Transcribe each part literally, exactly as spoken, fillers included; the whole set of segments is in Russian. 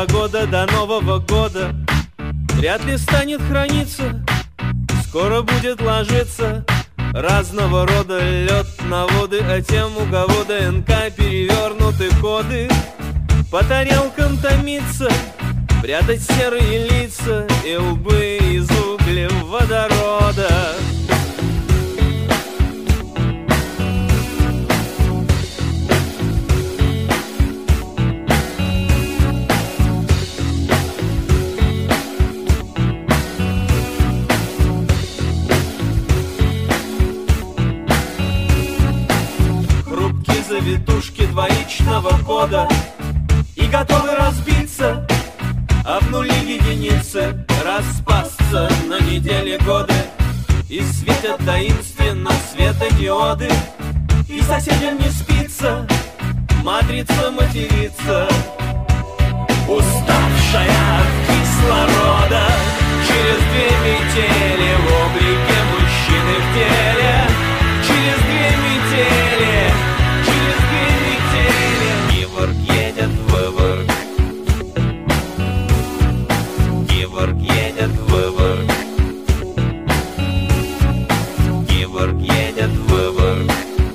два года до Нового года вряд ли станет храниться, скоро будет ложиться разного рода лед на воды, а тем, у кого ДНК перевернуты коды, по тарелкам томиться, прятать серые лица и лбы из углеводорода. Завитушки двоичного кода и готовы разбиться, а в нули единицы распасться на неделе годы. И светят таинственно светодиоды, и соседям не спится, матрица матерится, уставшая от кислорода. Через две метели в облике мужчины в теле, через две метели, через две метели Геворг едет в Выборг, Геворг едет в Выборг, Геворг едет в Выборг,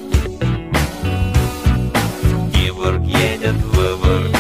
Геворг едет в Выборг.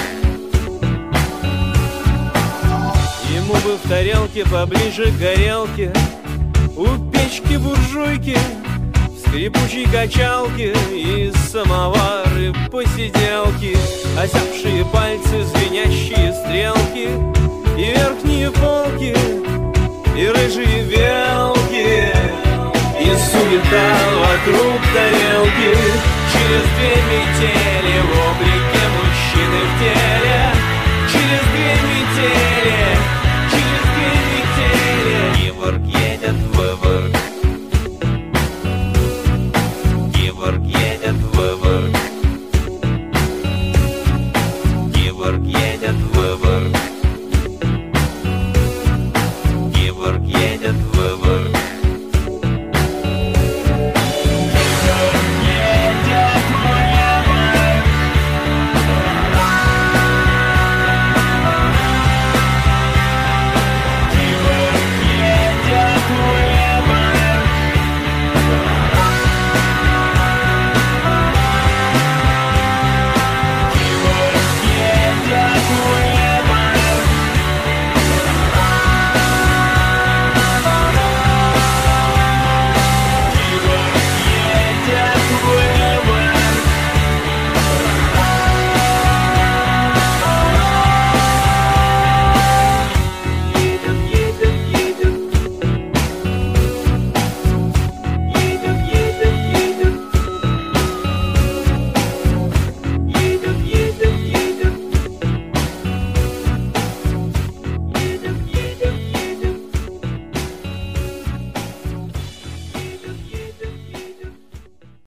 Ему бы в тарелке поближе к горелке, у печки буржуйки, скрипучей качалки и самовары посиделки, озябшие пальцы, звенящие стрелки, и верхние полки, и рыжие белки, и суета вокруг тарелки. Через две